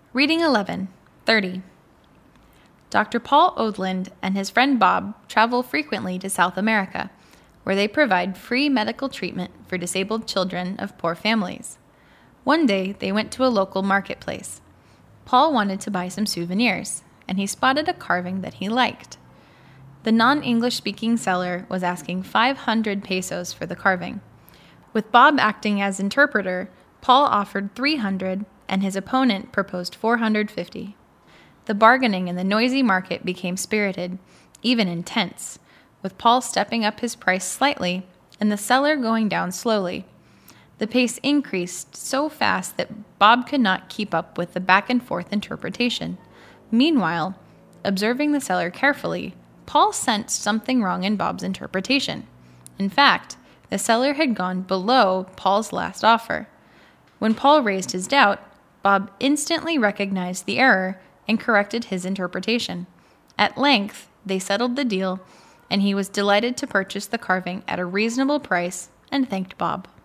Reading 11, 30. Dr. Paul Odland and his friend Bob travel frequently to South America, where they provide free medical treatment for disabled children of poor families. One day, they went to a local marketplace. Paul wanted to buy some souvenirs, and he spotted a carving that he liked. The non-English speaking seller was asking 500 pesos for the carving. With Bob acting as interpreter, Paul offered 300 and his opponent proposed 450. The bargaining in the noisy market became spirited, even intense, with Paul stepping up his price slightly and the seller going down slowly. The pace increased so fast that Bob could not keep up with the back-and-forth interpretation. Meanwhile, observing the seller carefully, Paul sensed something wrong in Bob's interpretation. In fact, the seller had gone below Paul's last offer. When Paul raised his doubt, Bob instantly recognized the error and corrected his interpretation. At length, they settled the deal, and he was delighted to purchase the carving at a reasonable price and thanked Bob.